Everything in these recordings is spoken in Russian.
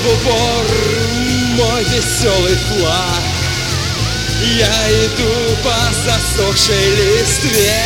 в упор мой веселый флаг. Я иду по засохшей листве.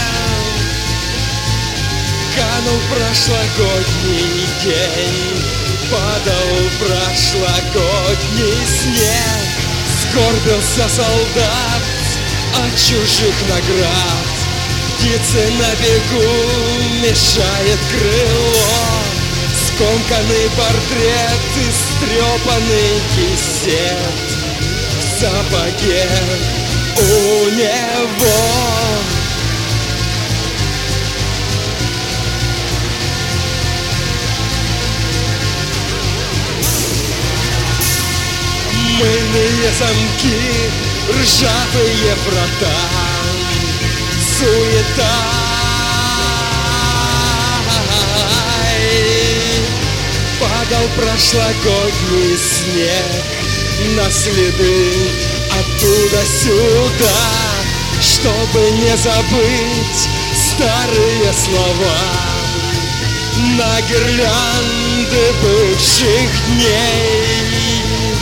Канул прошлогодний день, падал прошлогодний снег. Скорбился солдат от чужих наград. Птицы на бегу мешает крыло. Скомканный портрет, истрепанный кисет в сапоге у него. Мыльные замки, ржавые врата, суета. Падал прошлогодний снег на следы оттуда сюда, чтобы не забыть старые слова на гирлянды бывших дней.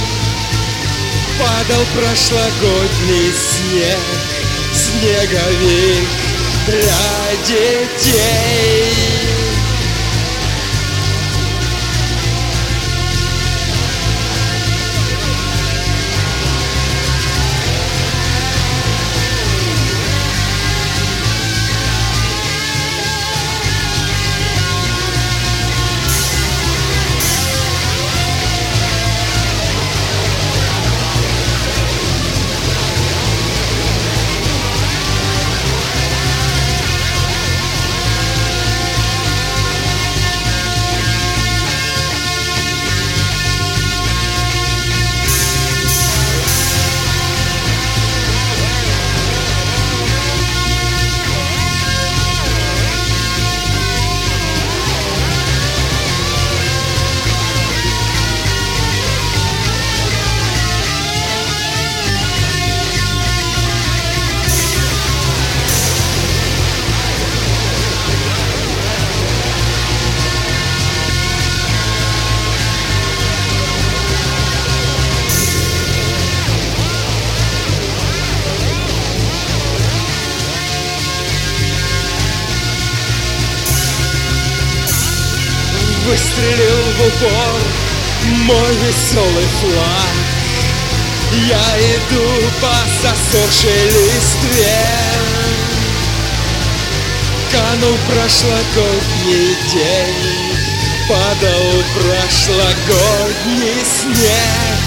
Падал прошлогодний снег, снеговик для детей. Выстрелил в упор мой веселый флаг. Я иду по засохшей листве. Канул прошлогодний день, падал прошлогодний снег.